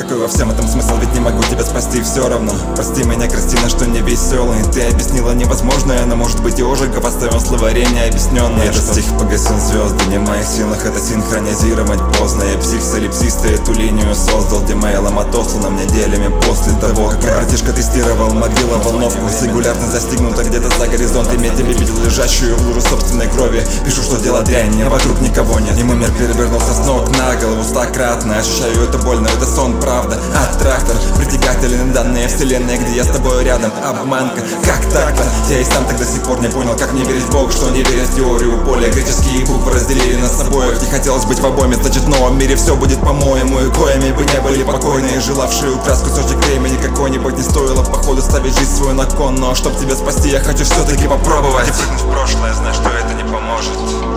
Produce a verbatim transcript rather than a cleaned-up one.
какой во всем этом смысл, ведь не могу тебя спасти все равно. Прости меня, Кристина, что не веселый. Ты объяснила невозможное, но может быть и ожига поставил словаре необъясненное. Этот стих погасил звезды, не в моих силах это синхронизировать поздно. Я псих-солипсист, эту линию создал, где мейлом отосланным неделями после того, как братишка тестировал могила волновку. Сингулярно застигнута где-то за горизонтом, я тебе видел лежащую в лужу собственной крови. Пишу, что дело дрянь, а вокруг никого нет. И мой мир перевернулся с ног на голову стократно. Ощущаю это больно, это сон, правда. Аттрактор, притягательные данные вселенной, где я с тобой рядом. Обманка, как так-то? Я и сам так до сих пор не понял, как не верить в Бога, что не верить в теорию поля. Греческие буквы разделили нас обоих. Не хотелось быть в обойме, значит в новом мире все будет по-моему. И коями бы не были покойные, желавшие украсть кусочек времени какой-нибудь. Не стоило походу ставить жизнь свою на кон. Но чтоб тебя спасти, я хочу все-таки попробовать. Не прыгнуть в прошлое, знай, что это не поможет.